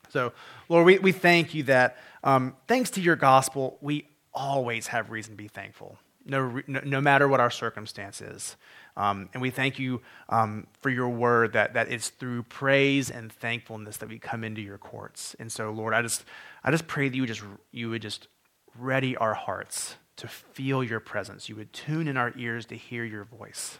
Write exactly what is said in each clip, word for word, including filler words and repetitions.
So, Lord, we, we thank you that um, thanks to your gospel, we always have reason to be thankful, no, no, no matter what our circumstance is. Um, and we thank you um, for your word that, that it's through praise and thankfulness that we come into your courts. And so, Lord, I just I just pray that you would just you would just ready our hearts to feel your presence. You would tune in our ears to hear your voice.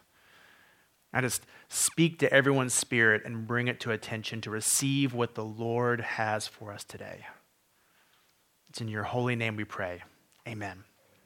I just speak to everyone's spirit and bring it to attention to receive what the Lord has for us today. It's in your holy name we pray. Amen.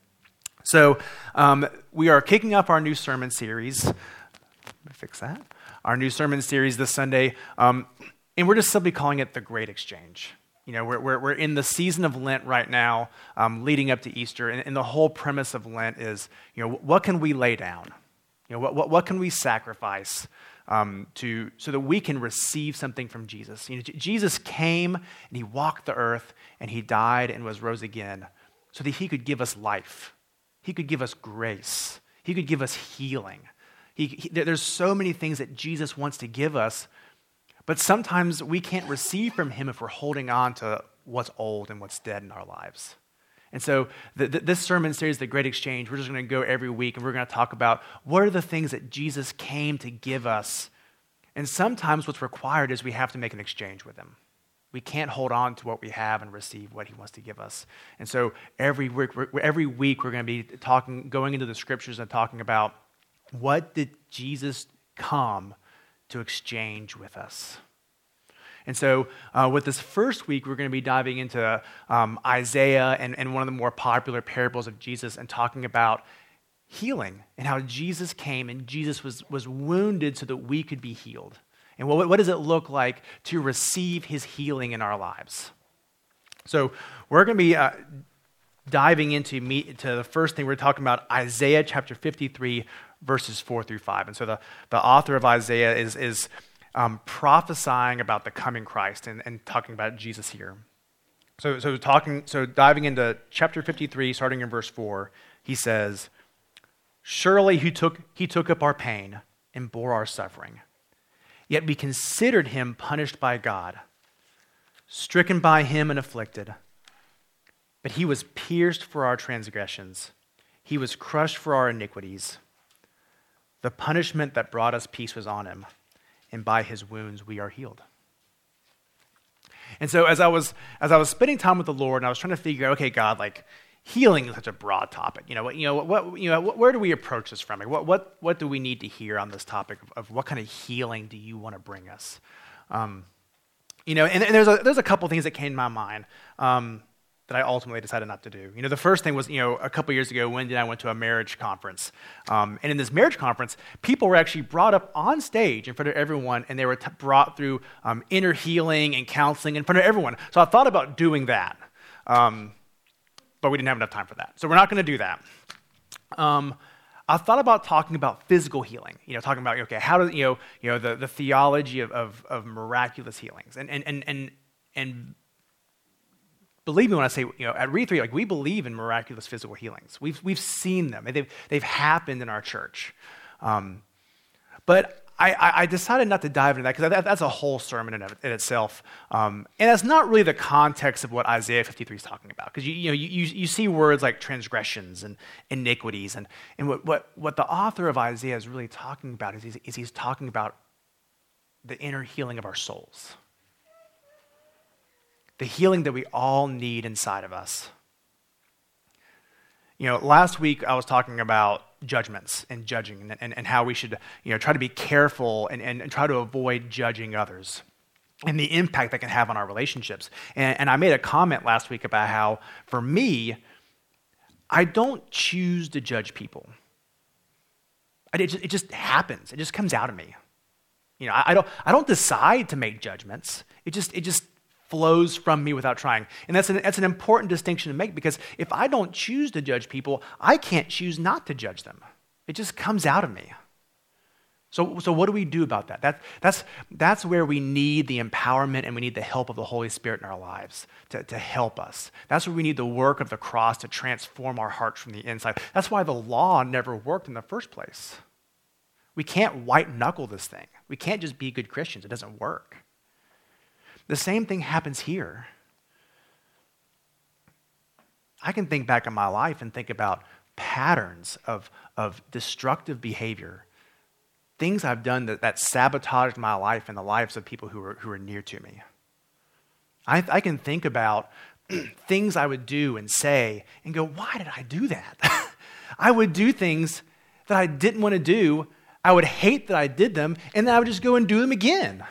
So um, we are kicking off our new sermon series. Let me fix that. Our new sermon series this Sunday. Um, and we're just simply calling it The Great Exchange. You know, we're, we're, we're in the season of Lent right now, um, leading up to Easter. And, and the whole premise of Lent is, you know, what can we lay down? You know, what, what, what can we sacrifice um, to so that we can receive something from Jesus? You know, J- Jesus came and he walked the earth and he died and was rose again so that he could give us life. He could give us grace. He could give us healing. He, he, there's so many things that Jesus wants to give us, but sometimes we can't receive from him if we're holding on to what's old and what's dead in our lives. And so the, the, this sermon series, The Great Exchange, we're just going to go every week and we're going to talk about what are the things that Jesus came to give us. And sometimes what's required is we have to make an exchange with him. We can't hold on to what we have and receive what he wants to give us. And so every week, every week we're going to be talking, going into the scriptures and talking about what did Jesus come to exchange with us. And so uh, with this first week, we're going to be diving into um, Isaiah and, and one of the more popular parables of Jesus and talking about healing and how Jesus came and Jesus was, was wounded so that we could be healed. And what, what does it look like to receive his healing in our lives? So we're going to be uh, diving into meet, to the first thing we're talking about, Isaiah chapter fifty-three, verses four through five. And so the, the author of Isaiah is is Um, prophesying about the coming Christ and, and talking about Jesus here. So, so talking, so diving into chapter fifty-three, starting in verse four, he says, "Surely he took he took up our pain and bore our suffering. Yet we considered him punished by God, stricken by him and afflicted. But he was pierced for our transgressions. He was crushed for our iniquities. The punishment that brought us peace was on him, and by his wounds we are healed." And so as I was as I was spending time with the Lord, and I was trying to figure out, okay, God, like healing is such a broad topic. You know, what, you know, what, you know, where do we approach this from? Like, what, what, what do we need to hear on this topic of, of what kind of healing do you want to bring us? Um, you know, and, and there's a there's a couple things that came to my mind. Um, that I ultimately decided not to do. You know, the first thing was, you know, a couple years ago, Wendy and I went to a marriage conference. Um, and in this marriage conference, people were actually brought up on stage in front of everyone, and they were t- brought through um, inner healing and counseling in front of everyone. So I thought about doing that. Um, but we didn't have enough time for that. So we're not going to do that. Um, I thought about talking about physical healing, you know, talking about, okay, how do, you know, you know, the, the theology of, of, of miraculous healings. And, and, and, and, and believe me when I say, you know, at Read three, like we believe in miraculous physical healings. We've we've seen them. They've they've happened in our church. Um, but I, I decided not to dive into that because that, that's a whole sermon in, in itself, um, and that's not really the context of what Isaiah fifty-three is talking about. Because you you know you, you see words like transgressions and iniquities, and and what what what the author of Isaiah is really talking about is he's, is he's talking about the inner healing of our souls. The healing that we all need inside of us. You know, last week I was talking about judgments and judging and, and, and how we should, you know, try to be careful and, and, and try to avoid judging others and the impact that can have on our relationships. And, and I made a comment last week about how, for me, I don't choose to judge people. I, it, just, it just happens. It just comes out of me. You know, I, I don't I don't decide to make judgments. It just it just flows from me without trying. And that's an, that's an important distinction to make, because if I don't choose to judge people, I can't choose not to judge them. It just comes out of me. So, so what do we do about that? that that's, that's where we need the empowerment and we need the help of the Holy Spirit in our lives to, to help us. That's where we need the work of the cross to transform our hearts from the inside. That's why the law never worked in the first place. We can't white knuckle this thing. We can't just be good Christians. It doesn't work. The same thing happens here. I can think back in my life and think about patterns of, of destructive behavior, things I've done that, that sabotaged my life and the lives of people who are, who are near to me. I, I can think about things I would do and say and go, why did I do that? I would do things that I didn't want to do. I would hate that I did them, and then I would just go and do them again.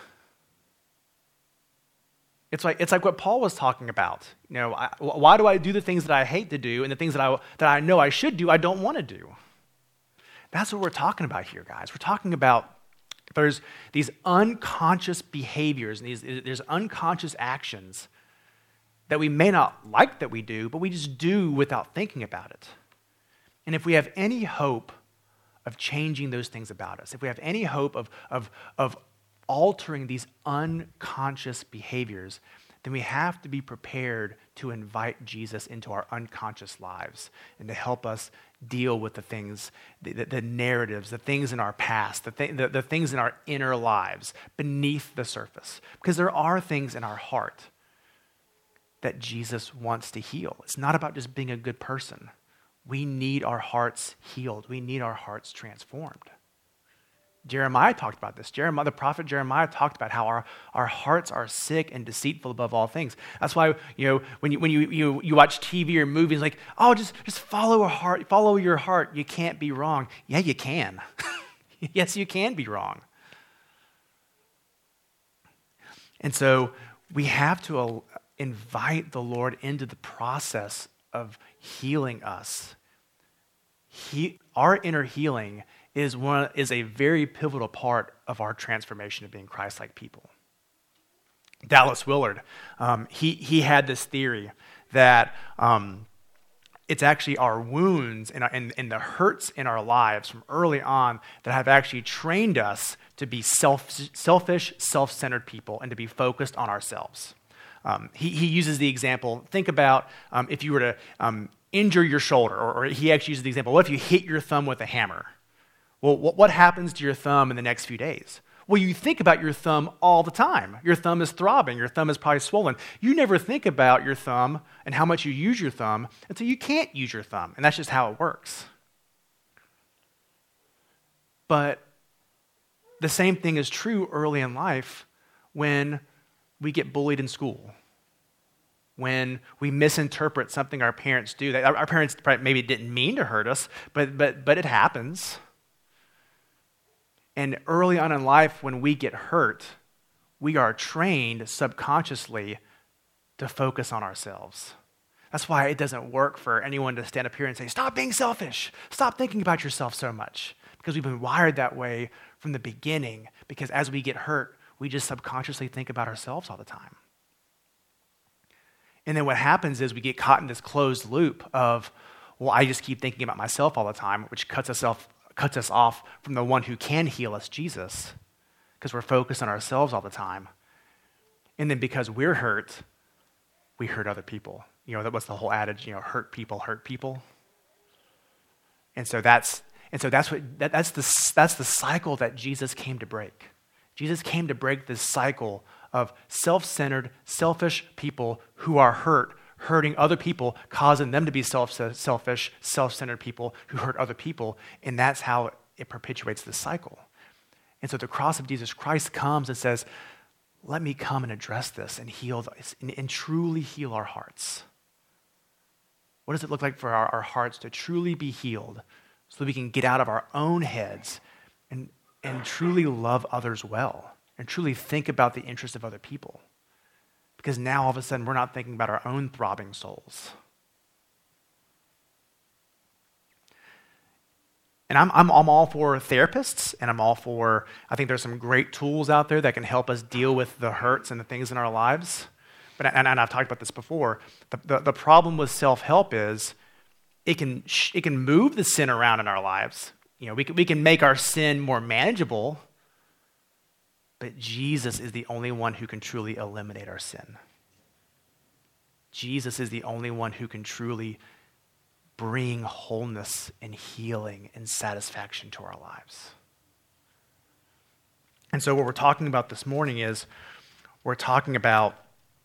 It's like, it's like what Paul was talking about. You know, I, why do I do the things that I hate to do, and the things that I, that I know I should do, I don't want to do? That's what we're talking about here, guys. We're talking about there's these unconscious behaviors, and these, there's unconscious actions that we may not like that we do, but we just do without thinking about it. And if we have any hope of changing those things about us, if we have any hope of, of, of altering these unconscious behaviors, then we have to be prepared to invite Jesus into our unconscious lives and to help us deal with the things, the, the, the narratives, the things in our past, the, th- the, the things in our inner lives beneath the surface. Because there are things in our heart that Jesus wants to heal. It's not about just being a good person. We need our hearts healed. We need our hearts transformed. Jeremiah talked about this. Jeremiah, the prophet Jeremiah talked about how our, our hearts are sick and deceitful above all things. That's why, you know, when you when you you, you watch T V or movies, like, oh, just, just follow a heart, follow your heart. You can't be wrong. Yeah, you can. Yes, you can be wrong. And so we have to uh, invite the Lord into the process of healing us. He, our inner healing is one is a very pivotal part of our transformation of being Christ-like people. Dallas Willard, um, he he had this theory that um, it's actually our wounds and, and, and the hurts in our lives from early on that have actually trained us to be self, selfish, self-centered people and to be focused on ourselves. Um, he, he uses the example, think about um, if you were to um, injure your shoulder, or, or he actually uses the example, what if you hit your thumb with a hammer? Well, what, what happens to your thumb in the next few days? Well, you think about your thumb all the time. Your thumb is throbbing. Your thumb is probably swollen. You never think about your thumb and how much you use your thumb until you can't use your thumb, and that's just how it works. But the same thing is true early in life when we get bullied in school, when we misinterpret something our parents do. Our, our parents maybe didn't mean to hurt us, but but but it happens. And early on in life, when we get hurt, we are trained subconsciously to focus on ourselves. That's why it doesn't work for anyone to stand up here and say, stop being selfish. Stop thinking about yourself so much. Because we've been wired that way from the beginning. Because as we get hurt, we just subconsciously think about ourselves all the time. And then what happens is we get caught in this closed loop of, well, I just keep thinking about myself all the time, which cuts us off cuts us off from the one who can heal us, Jesus, because we're focused on ourselves all the time. And then because we're hurt, we hurt other people. You know, that was the whole adage, you know, hurt people, hurt people. And so that's and so that's what that, that's the that's the cycle that Jesus came to break. Jesus came to break this cycle of self-centered, selfish people who are hurt, hurting other people, causing them to be self, selfish, self-centered people who hurt other people, and that's how it perpetuates this cycle. And so the cross of Jesus Christ comes and says, let me come and address this and heal this, and, and truly heal our hearts. What does it look like for our, our hearts to truly be healed so that we can get out of our own heads and, and truly love others well and truly think about the interests of other people? Because now all of a sudden we're not thinking about our own throbbing souls. And I'm, I'm, I'm all for therapists, and I'm all for, I think there's some great tools out there that can help us deal with the hurts and the things in our lives. But and, and I've talked about this before. The, the, the problem with self-help is it can it can move the sin around in our lives. You know, we can, we can make our sin more manageable. But Jesus is the only one who can truly eliminate our sin. Jesus is the only one who can truly bring wholeness and healing and satisfaction to our lives. And so what we're talking about this morning is we're talking about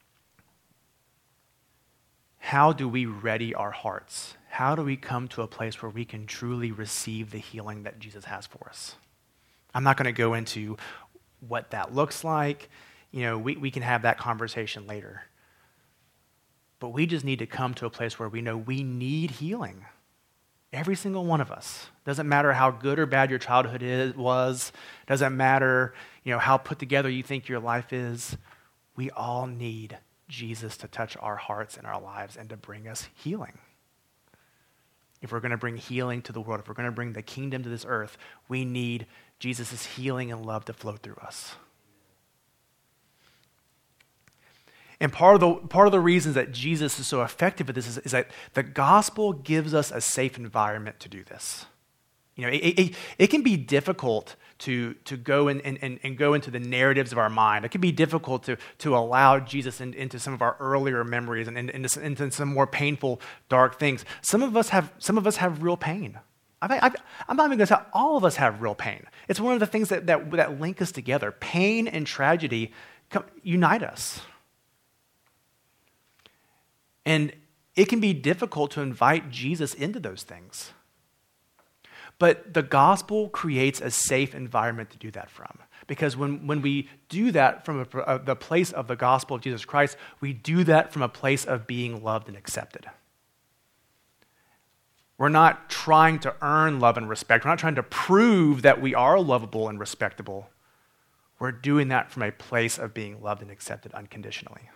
how do we ready our hearts? How do we come to a place where we can truly receive the healing that Jesus has for us? I'm not going to go into what that looks like. You know, we, we can have that conversation later. But we just need to come to a place where we know we need healing. Every single one of us. Doesn't matter how good or bad your childhood is, was. Doesn't matter, you know, how put together you think your life is. We all need Jesus to touch our hearts and our lives and to bring us healing. If we're going to bring healing to the world, if we're going to bring the kingdom to this earth, we need Jesus' healing and love to flow through us. And part of the part of the reasons that Jesus is so effective at this is, is that the gospel gives us a safe environment to do this. You know, it, it, it can be difficult to, to go in, and, and go into the narratives of our mind. It can be difficult to, to allow Jesus in, into some of our earlier memories and, and into, into some more painful, dark things. Some of us have some of us have real pain. I, I, I'm not even going to say all of us have real pain. It's one of the things that, that, that link us together. Pain and tragedy come, unite us. And it can be difficult to invite Jesus into those things. But the gospel creates a safe environment to do that from. Because when, when we do that from a, a, the place of the gospel of Jesus Christ, we do that from a place of being loved and accepted. We're not trying to earn love and respect. We're not trying to prove that we are lovable and respectable. We're doing that from a place of being loved and accepted unconditionally.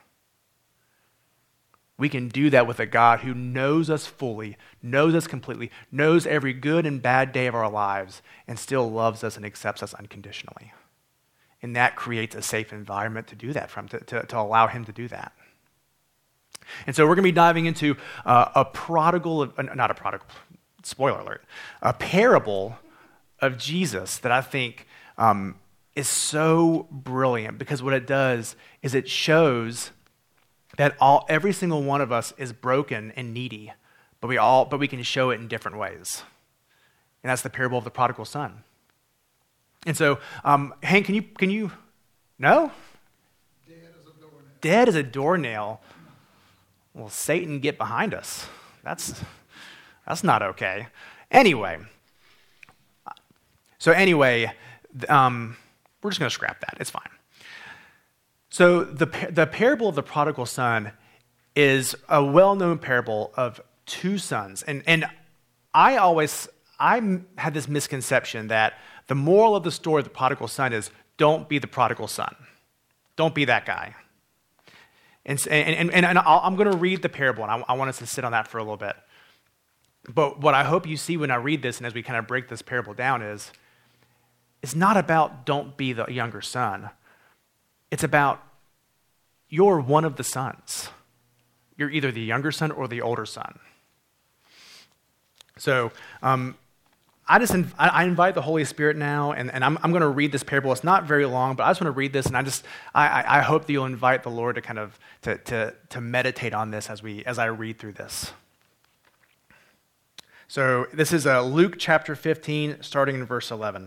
We can do that with a God who knows us fully, knows us completely, knows every good and bad day of our lives, and still loves us and accepts us unconditionally. And that creates a safe environment to do that from, to, to, to allow him to do that. And so we're going to be diving into uh, a prodigal, uh, not a prodigal, spoiler alert, a parable of Jesus that I think um, is so brilliant, because what it does is it shows that all every single one of us is broken and needy, but we all but we can show it in different ways. And that's the parable of the prodigal son. And so, um, Hank, can you can you no? Dead as a doornail. Dead as a doornail. Well, Satan, get behind us. That's that's not okay. Anyway, so anyway, um, we're just going to scrap that. It's fine. So the the parable of the prodigal son is a well-known parable of two sons. And and I always, I had this misconception that the moral of the story of the prodigal son is don't be the prodigal son. Don't be that guy. And, and, and, and I'm going to read the parable, and I, I want us to sit on that for a little bit. But what I hope you see when I read this and as we kind of break this parable down is, it's not about don't be the younger son. It's about you're one of the sons. You're either the younger son or the older son. So um, I just inv- I invite the Holy Spirit now, and, and I'm, I'm going to read this parable. It's not very long, but I just want to read this, and I just I, I hope that you'll invite the Lord to kind of to, to, to meditate on this as we as I read through this. So this is uh, Luke chapter fifteen, starting in verse eleven.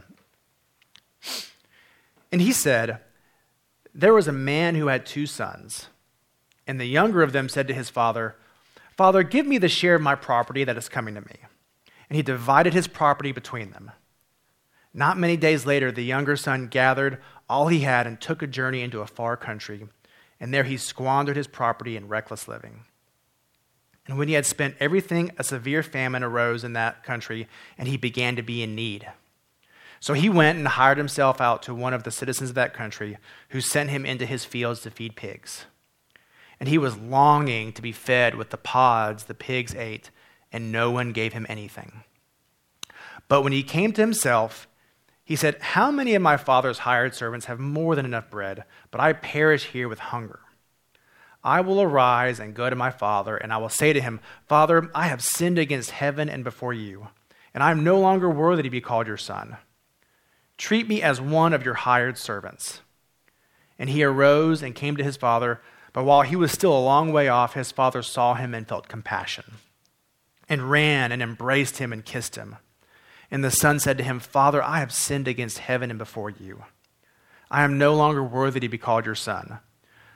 And he said, there was a man who had two sons, and the younger of them said to his father, Father, give me the share of my property that is coming to me. And he divided his property between them. Not many days later, the younger son gathered all he had and took a journey into a far country, and there he squandered his property in reckless living. And when he had spent everything, a severe famine arose in that country, and he began to be in need. So he went and hired himself out to one of the citizens of that country, who sent him into his fields to feed pigs. And he was longing to be fed with the pods the pigs ate, and no one gave him anything. But when he came to himself, he said, how many of my father's hired servants have more than enough bread, but I perish here with hunger? I will arise and go to my father, and I will say to him, Father, I have sinned against heaven and before you, and I am no longer worthy to be called your son. Treat me as one of your hired servants. And he arose and came to his father, but while he was still a long way off, his father saw him and felt compassion, and ran and embraced him and kissed him. And the son said to him, Father, I have sinned against heaven and before you. I am no longer worthy to be called your son.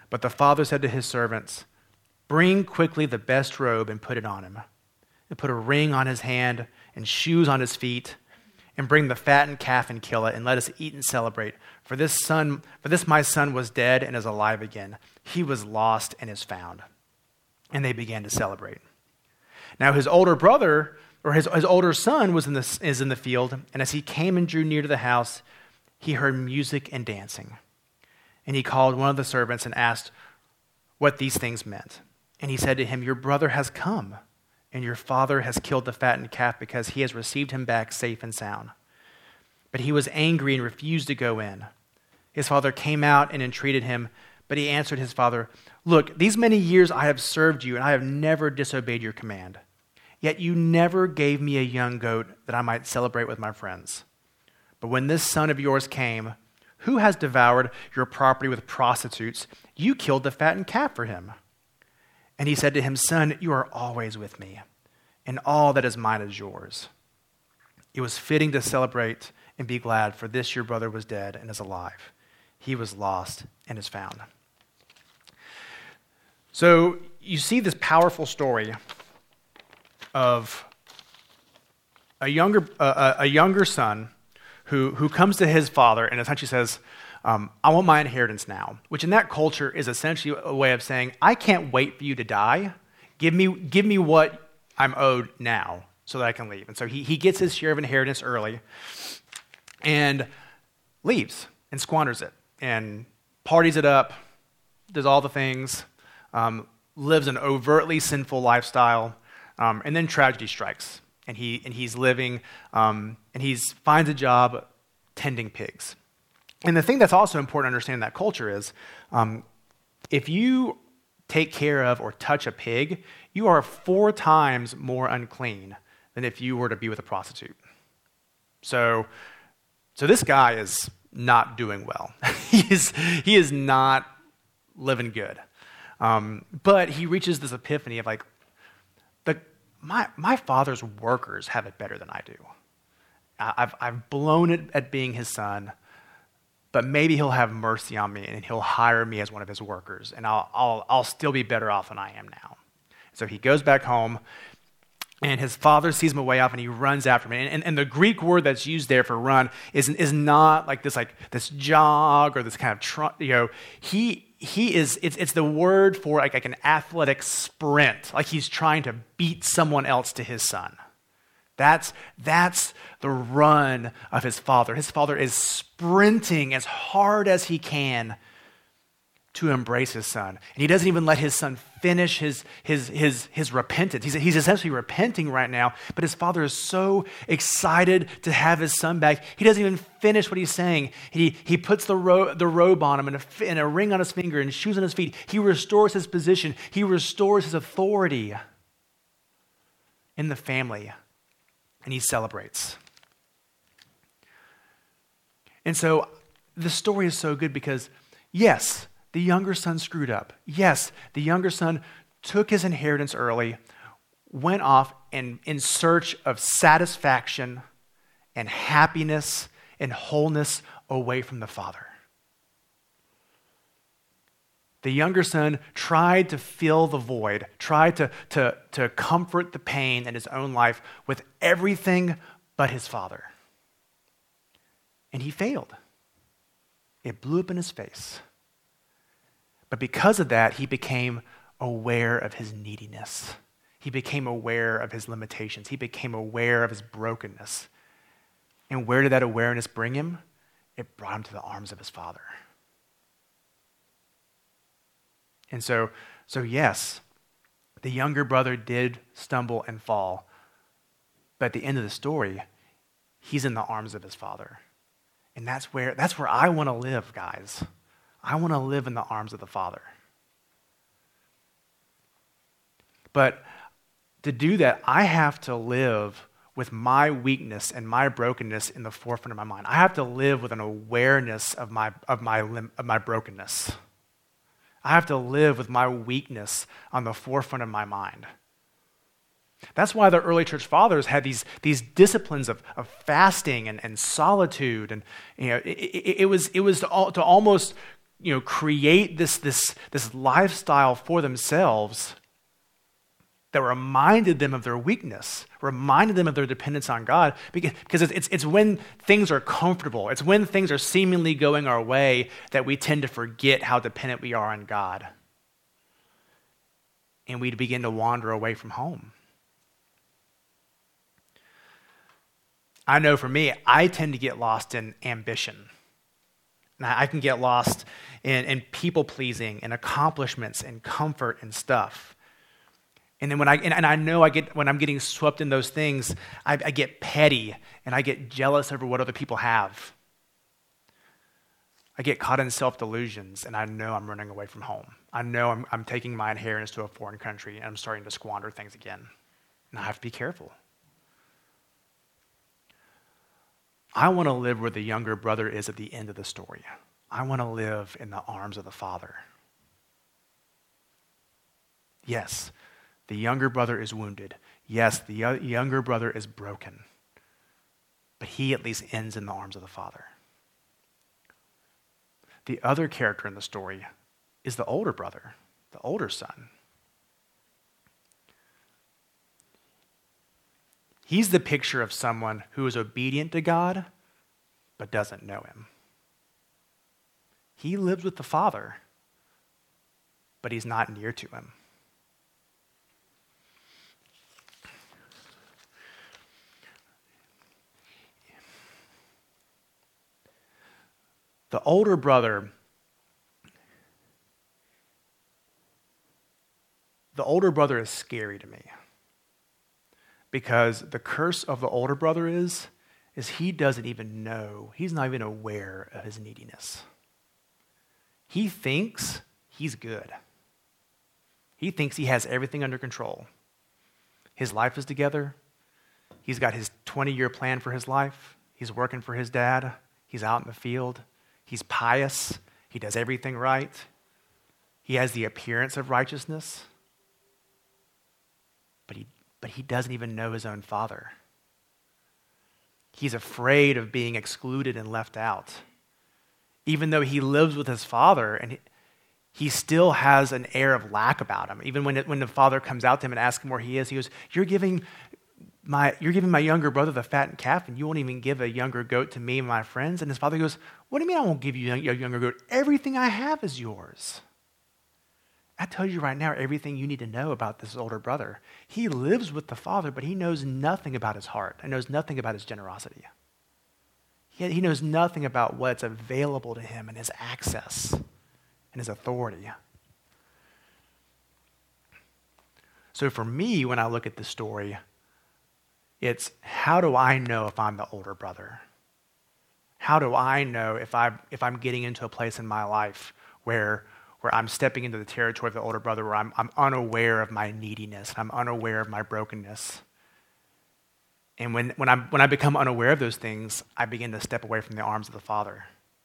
But the father said to his servants, bring quickly the best robe and put it on him, and put a ring on his hand and shoes on his feet, and bring the fattened calf and kill it, and let us eat and celebrate. For this son, for this my son was dead and is alive again. He was lost and is found. And they began to celebrate. Now his older brother, or his, his older son, was in the, is in the field, and as he came and drew near to the house, he heard music and dancing. And he called one of the servants and asked what these things meant. And he said to him, your brother has come, and your father has killed the fattened calf because he has received him back safe and sound. But he was angry and refused to go in. His father came out and entreated him, but he answered his father, look, these many years I have served you, and I have never disobeyed your command. Yet you never gave me a young goat that I might celebrate with my friends. But when this son of yours came, who has devoured your property with prostitutes? You killed the fattened calf for him. And he said to him, son, you are always with me, and all that is mine is yours. It was fitting to celebrate and be glad, for this your brother was dead and is alive. He was lost and is found. So you see this powerful story of a younger, uh, a younger son who, who comes to his father and essentially says, Um, I want my inheritance now, which in that culture is essentially a way of saying, I can't wait for you to die. Give me, give me what I'm owed now so that I can leave. And so he, he gets his share of inheritance early and leaves and squanders it and parties it up, does all the things, um, lives an overtly sinful lifestyle, um, and then tragedy strikes. And he and he's living, um, and he finds a job tending pigs. And the thing that's also important to understand in that culture is, um, if you take care of or touch a pig, you are four times more unclean than if you were to be with a prostitute. So, so this guy is not doing well. he is he is not living good. Um, but he reaches this epiphany of like, the my my father's workers have it better than I do. I've I've blown it at being his son. But maybe he'll have mercy on me and he'll hire me as one of his workers, and I'll, I'll, I'll still be better off than I am now. So he goes back home, and his father sees him away off, and he runs after him. And, and, and the Greek word that's used there for run is, is not like this like this jog or this kind of tr- you know. He he is it's it's the word for like, like an athletic sprint, like he's trying to beat someone else to his son. That's, that's the run of his father. His father is sprinting as hard as he can to embrace his son. And he doesn't even let his son finish his, his, his, his repentance. He's, he's essentially repenting right now, but his father is so excited to have his son back, he doesn't even finish what he's saying. He, he puts the, ro- the robe on him and a, and a ring on his finger and shoes on his feet. He restores his position. He restores his authority in the family. And he celebrates. And so the story is so good because, yes, the younger son screwed up. Yes, the younger son took his inheritance early, went off and in search of satisfaction and happiness and wholeness away from the father. The younger son tried to fill the void, tried to, to, to comfort the pain in his own life with everything but his father. And he failed. It blew up in his face. But because of that, he became aware of his neediness. He became aware of his limitations. He became aware of his brokenness. And where did that awareness bring him? It brought him to the arms of his father. And so, so yes, the younger brother did stumble and fall. But at the end of the story, he's in the arms of his father. And that's where, that's where I want to live, guys. I want to live in the arms of the Father. But to do that, I have to live with my weakness and my brokenness in the forefront of my mind. I have to live with an awareness of my, of my, of my brokenness. I have to live with my weakness on the forefront of my mind. That's why the early church fathers had these, these disciplines of, of fasting and, and solitude. And you know, it, it, it was, it was to, al- to almost you know, create this, this, this lifestyle for themselves that reminded them of their weakness, reminded them of their dependence on God, because it's, it's when things are comfortable, it's when things are seemingly going our way that we tend to forget how dependent we are on God. And we begin to wander away from home. I know for me, I tend to get lost in ambition. And I can get lost in, in people-pleasing and accomplishments and comfort and stuff. And then when I and, and I know I get when I'm getting swept in those things, I, I get petty and I get jealous over what other people have. I get caught in self-delusions, and I know I'm running away from home. I know I'm, I'm taking my inheritance to a foreign country, and I'm starting to squander things again. And I have to be careful. I want to live where the younger brother is at the end of the story. I want to live in the arms of the Father. Yes, the younger brother is wounded. Yes, the younger brother is broken. But he at least ends in the arms of the Father. The other character in the story is the older brother, the older son. He's the picture of someone who is obedient to God, but doesn't know him. He lives with the Father, but he's not near to him. The older brother, the older brother is scary to me. Because the curse of the older brother is, is he doesn't even know, he's not even aware of his neediness. He thinks he's good. He thinks he has everything under control. His life is together. He's got his twenty-year plan for his life. He's working for his dad. He's out in the field. He's pious. He does everything right. He has the appearance of righteousness. But he But he doesn't even know his own father. He's afraid of being excluded and left out. Even though he lives with his father, and he, he still has an air of lack about him. Even when it, when the father comes out to him and asks him where he is, he goes, "You're giving my you're giving my younger brother the fattened calf, and you won't even give a younger goat to me and my friends." And his father goes, "What do you mean I won't give you a younger goat? Everything I have is yours." I tell you right now, everything you need to know about this older brother. He lives with the Father, but he knows nothing about his heart and knows nothing about his generosity. He, he knows nothing about what's available to him and his access and his authority. So for me, when I look at this story, it's how do I know if I'm the older brother? How do I know if, I, if I'm getting into a place in my life where where I'm stepping into the territory of the older brother, where I'm, I'm unaware of my neediness, I'm unaware of my brokenness. And when, when, I'm, when I become unaware of those things, I begin to step away from the arms of the Father.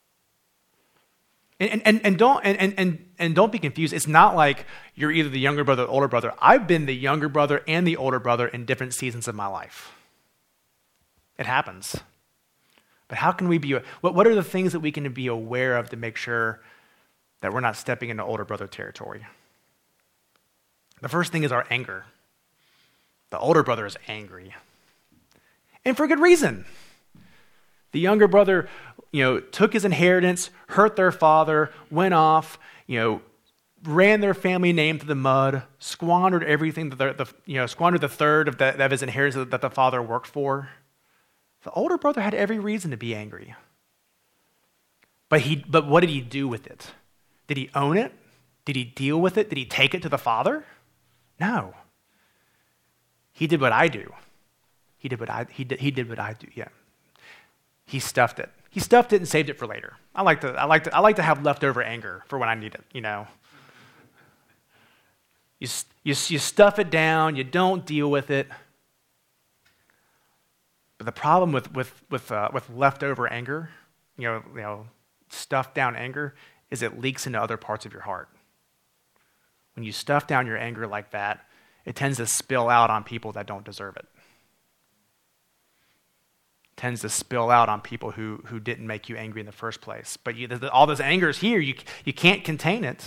And, and, and, don't, and, and, and don't be confused. It's not like you're either the younger brother or the older brother. I've been the younger brother and the older brother in different seasons of my life. It happens. But how can we be, what, what are the things that we can be aware of to make sure that we're not stepping into older brother territory? The first thing is our anger. The older brother is angry. And for good reason. The younger brother, you know, took his inheritance, hurt their father, went off, you know, ran their family name to the mud, squandered everything, that the, you know, squandered the third of, the, of his inheritance that the father worked for. The older brother had every reason to be angry. But he, but what did he do with it? Did he own it? Did he deal with it? Did he take it to the Father? No. He did what I do. He did what I he did, he did what I do. Yeah. He stuffed it. He stuffed it and saved it for later. I like to I like to I like to have leftover anger for when I need it, you know. You you you stuff it down, you don't deal with it. But the problem with with with uh, with leftover anger, you know, you know, stuffed down anger, is it leaks into other parts of your heart. When you stuff down your anger like that, it tends to spill out on people that don't deserve it. tends to spill out on people who, who didn't make you angry in the first place. But you, the, all this anger is here. You, you can't contain it.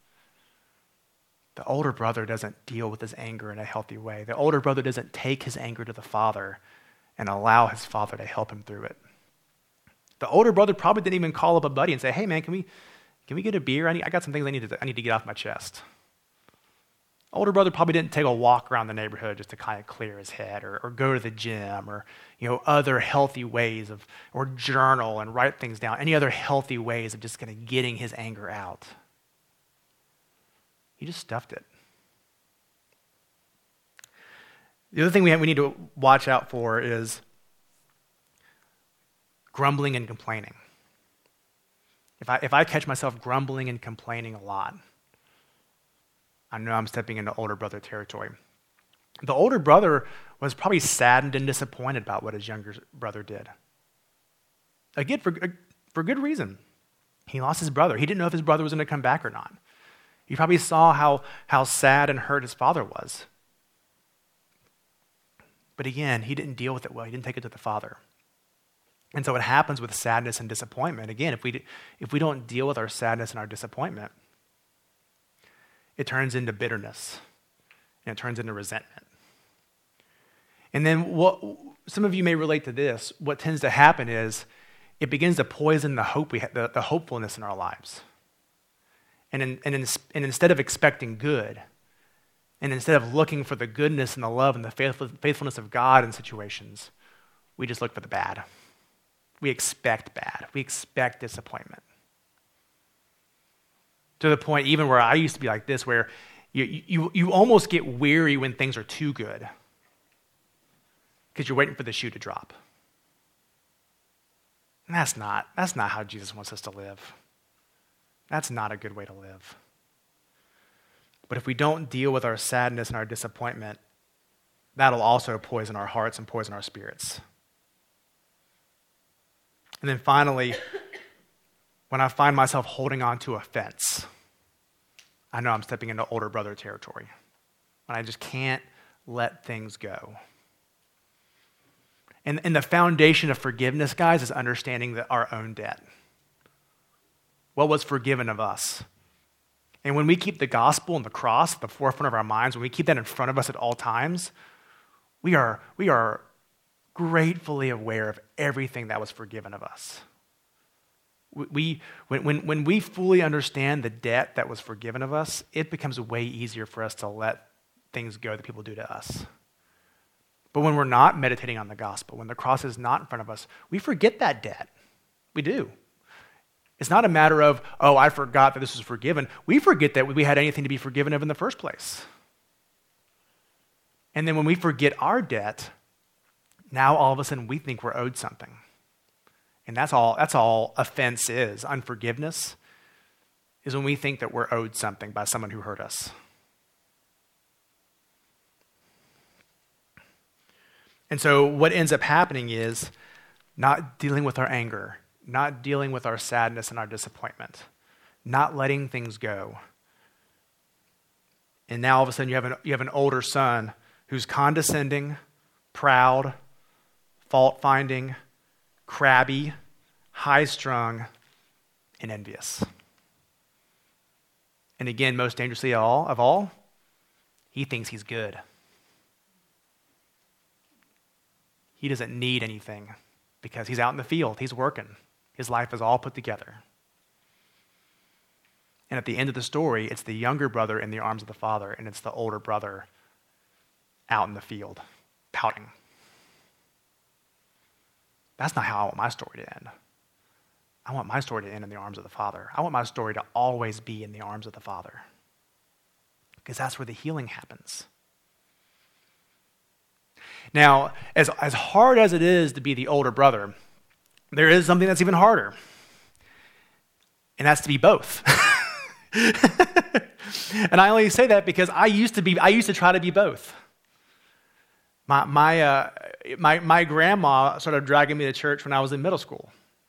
The older brother doesn't deal with his anger in a healthy way. The older brother doesn't take his anger to the father and allow his father to help him through it. The older brother probably didn't even call up a buddy and say, hey man, can we can we get a beer? I, need, I got some things I need, to, I need to get off my chest. Older brother probably didn't take a walk around the neighborhood just to kind of clear his head, or, or go to the gym, or you know other healthy ways of, or journal and write things down, any other healthy ways of just kind of getting his anger out. He just stuffed it. The other thing we, have, we need to watch out for is grumbling and complaining. If I, if I catch myself grumbling and complaining a lot, I know I'm stepping into older brother territory. The older brother was probably saddened and disappointed about what his younger brother did. Again, for, for good reason. He lost his brother. He didn't know if his brother was going to come back or not. He probably saw how, how sad and hurt his father was. But again, he didn't deal with it well. He didn't take it to the father. And so what happens with sadness and disappointment, again, if we, if we don't deal with our sadness and our disappointment, it turns into bitterness, and it turns into resentment. And then what some of you may relate to this, what tends to happen is it begins to poison the hope we ha- the, the hopefulness in our lives. And, in, and, in, and instead of expecting good, and instead of looking for the goodness and the love and the faithful, faithfulness of God in situations, we just look for the bad. We expect bad. We expect disappointment. To the point even where I used to be like this, where you, you, you almost get weary when things are too good because you're waiting for the shoe to drop. And that's not, that's not how Jesus wants us to live. That's not a good way to live. But if we don't deal with our sadness and our disappointment, that'll also poison our hearts and poison our spirits. And then finally, when I find myself holding on to offense, I know I'm stepping into older brother territory. When I just can't let things go. And, and the foundation of forgiveness, guys, is understanding that our own debt. What was forgiven of us? And when we keep the gospel and the cross at the forefront of our minds, when we keep that in front of us at all times, we are, we are gratefully aware of everything that was forgiven of us. We, when, when, when we fully understand the debt that was forgiven of us, it becomes way easier for us to let things go that people do to us. But when we're not meditating on the gospel, when the cross is not in front of us, we forget that debt. We do. It's not a matter of, oh, I forgot that this was forgiven. We forget that we had anything to be forgiven of in the first place. And then when we forget our debt, now all of a sudden we think we're owed something. And that's all, that's all offense is. Unforgiveness is when we think that we're owed something by someone who hurt us. And so what ends up happening is not dealing with our anger, not dealing with our sadness and our disappointment, not letting things go. And now all of a sudden you have an, you have an older son who's condescending, proud, fault-finding, crabby, high-strung, and envious. And again, most dangerously of all, of all, he thinks he's good. He doesn't need anything because he's out in the field. He's working. His life is all put together. And at the end of the story, it's the younger brother in the arms of the father, and it's the older brother out in the field, pouting. That's not how I want my story to end. I want my story to end in the arms of the Father. I want my story to always be in the arms of the Father. Because that's where the healing happens. Now, as, as hard as it is to be the older brother, there is something that's even harder. And that's to be both. And I only say that because I used to be, I used to try to be both. My my uh, my my grandma started dragging me to church when I was in middle school,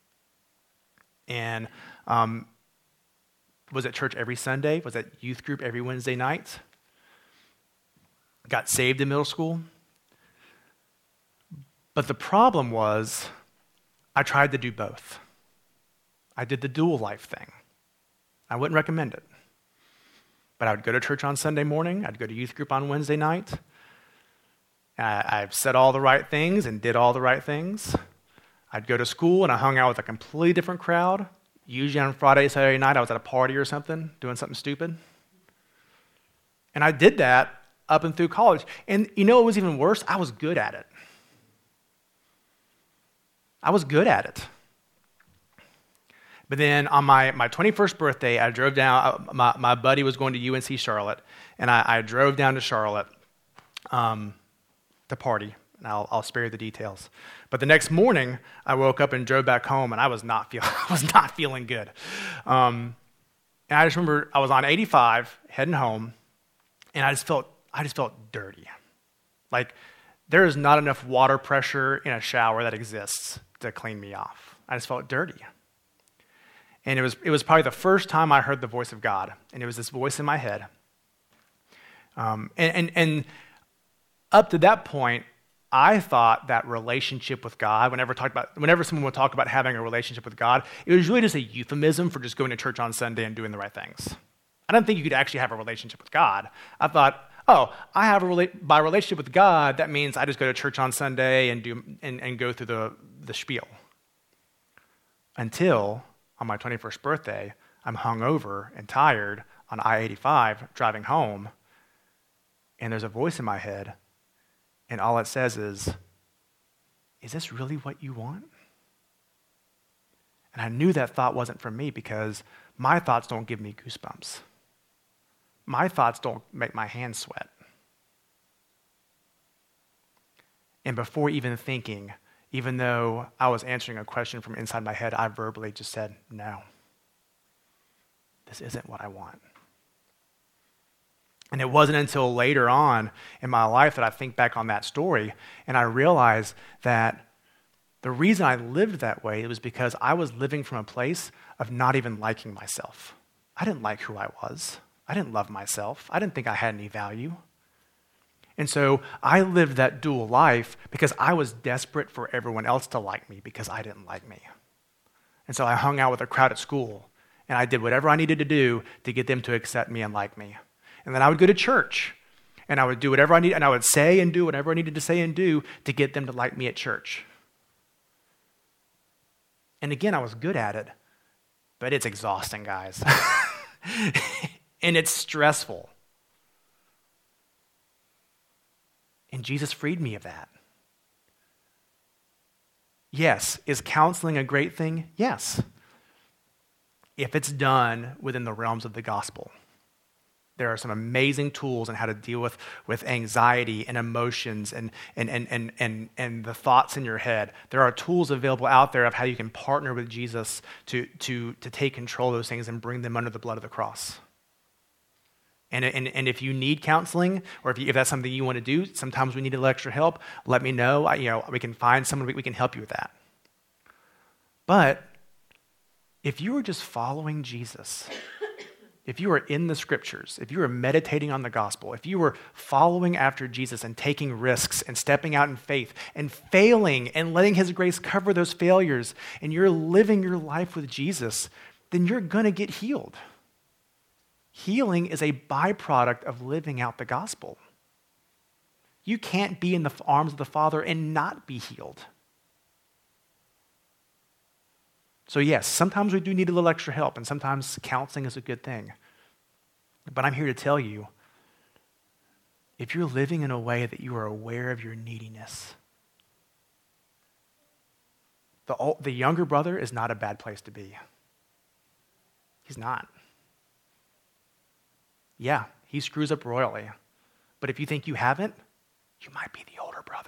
and um, was at church every Sunday. Was at youth group every Wednesday night. Got saved in middle school, But the problem was I tried to do both. I did the dual life thing. I wouldn't recommend it. But I would go to church on Sunday morning. I'd go to youth group on Wednesday night. I, I've said all the right things and did all the right things. I'd go to school and I hung out with a completely different crowd. Usually on Friday, Saturday night, I was at a party or something, doing something stupid. And I did that up and through college. And you know what was even worse? I was good at it. I was good at it. But then on my, my twenty-first birthday, I drove down, my, my buddy was going to U N C Charlotte, and I, I drove down to Charlotte um, to party, and I'll, I'll spare you the details. But the next morning, I woke up and drove back home, and I was not, feel, I was not feeling good. Um, and I just remember I was on eighty-five, heading home, and I just felt, I just felt dirty. Like, there is not enough water pressure in a shower that exists to clean me off. I just felt dirty. And it was it was probably the first time I heard the voice of God. And it was this voice in my head. Um, and, and, and up to that point, I thought that relationship with God, whenever talked about, whenever someone would talk about having a relationship with God, it was really just a euphemism for just going to church on Sunday and doing the right things. I didn't think you could actually have a relationship with God. I thought, oh, I have a rela- by relationship with God, that means I just go to church on Sunday and do and, and go through the, the spiel. Until on my twenty-first birthday, I'm hungover and tired on I eighty-five driving home, and there's a voice in my head, and all it says is, is this really what you want? And I knew that thought wasn't for me because my thoughts don't give me goosebumps. My thoughts don't make my hands sweat. And before even thinking, even though I was answering a question from inside my head, I verbally just said, no, this isn't what I want. And it wasn't until later on in my life that I think back on that story and I realized that the reason I lived that way was because I was living from a place of not even liking myself. I didn't like who I was. I didn't love myself. I didn't think I had any value. And so I lived that dual life because I was desperate for everyone else to like me because I didn't like me. And so I hung out with a crowd at school, and I did whatever I needed to do to get them to accept me and like me. And then I would go to church, and I would do whatever I needed, and I would say and do whatever I needed to say and do to get them to like me at church. And again, I was good at it, but it's exhausting, guys. And it's stressful. And Jesus freed me of that. Yes. Is counseling a great thing? Yes. If it's done within the realms of the gospel. There are some amazing tools on how to deal with, with anxiety and emotions and, and, and, and, and, and the thoughts in your head. There are tools available out there of how you can partner with Jesus to, to, to take control of those things and bring them under the blood of the cross. And, and, and if you need counseling, or if, you, if that's something you want to do, sometimes we need a little extra help, let me know. I, you know, we can find someone, we, we can help you with that. But if you are just following Jesus, if you are in the scriptures, if you are meditating on the gospel, if you are following after Jesus and taking risks and stepping out in faith and failing and letting his grace cover those failures, and you're living your life with Jesus, then you're going to get healed. Healing is a byproduct of living out the gospel. You can't be in the arms of the Father and not be healed. So yes, sometimes we do need a little extra help, and sometimes counseling is a good thing. But I'm here to tell you, if you're living in a way that you are aware of your neediness, the, the younger brother is not a bad place to be. He's not. Yeah, he screws up royally. But if you think you haven't, you might be the older brother.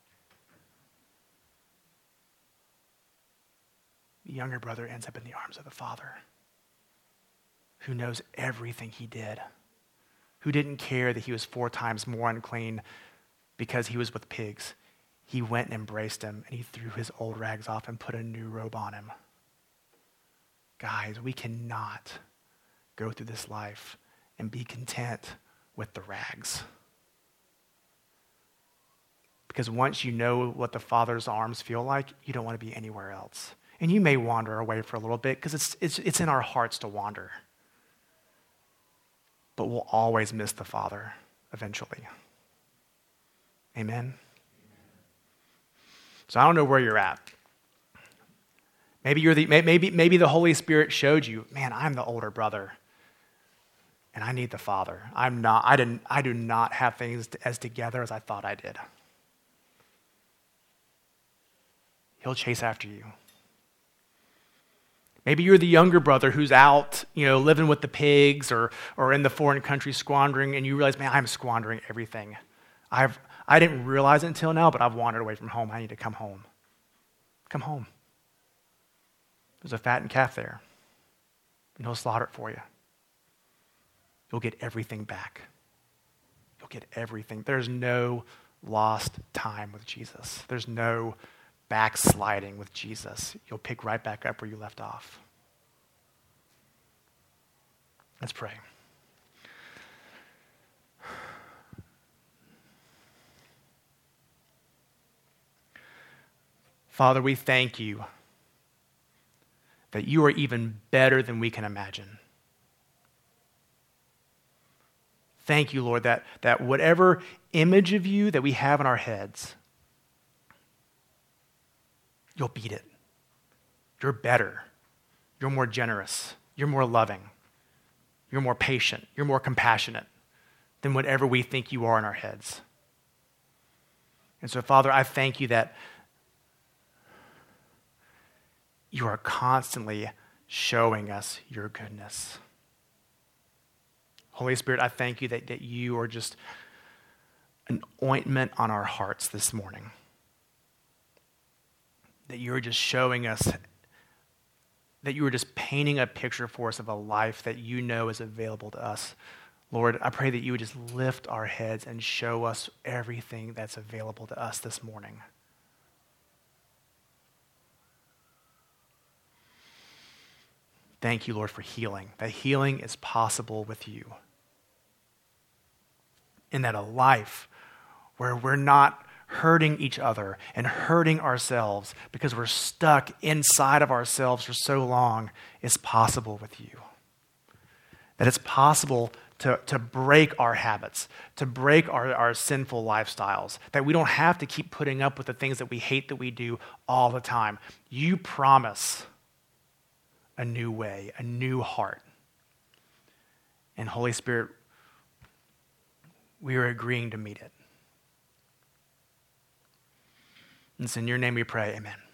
The younger brother ends up in the arms of the Father, who knows everything he did, who didn't care that he was four times more unclean because he was with pigs. He went and embraced him, and he threw his old rags off and put a new robe on him. Guys, we cannot go through this life and be content with the rags. Because once you know what the Father's arms feel like, you don't want to be anywhere else. And you may wander away for a little bit because it's, it's, it's in our hearts to wander. But we'll always miss the Father eventually. Amen? So I don't know where you're at. Maybe you're the maybe maybe the Holy Spirit showed you, man, I'm the older brother, and I need the Father. I'm not. I didn't. I do not have things as together as I thought I did. He'll chase after you. Maybe you're the younger brother who's out, you know, living with the pigs or or in the foreign country squandering, and you realize, man, I'm squandering everything. I've I didn't realize it until now, but I've wandered away from home. I need to come home. Come home. There's a fattened calf there, and he'll slaughter it for you. You'll get everything back. You'll get everything. There's no lost time with Jesus. There's no backsliding with Jesus. You'll pick right back up where you left off. Let's pray. Father, we thank you that you are even better than we can imagine. Thank you, Lord, that, that whatever image of you that we have in our heads, you'll beat it. You're better. You're more generous. You're more loving. You're more patient. You're more compassionate than whatever we think you are in our heads. And so, Father, I thank you that you are constantly showing us your goodness. Holy Spirit, I thank you that, that you are just an ointment on our hearts this morning. That you are just showing us, that you are just painting a picture for us of a life that you know is available to us. Lord, I pray that you would just lift our heads and show us everything that's available to us this morning. Thank you, Lord, for healing. That healing is possible with you. And that a life where we're not hurting each other and hurting ourselves because we're stuck inside of ourselves for so long is possible with you. That it's possible to, to break our habits, to break our, our sinful lifestyles, that we don't have to keep putting up with the things that we hate that we do all the time. You promise a new way, a new heart. And Holy Spirit, we are agreeing to meet it. And it's in your name we pray, amen.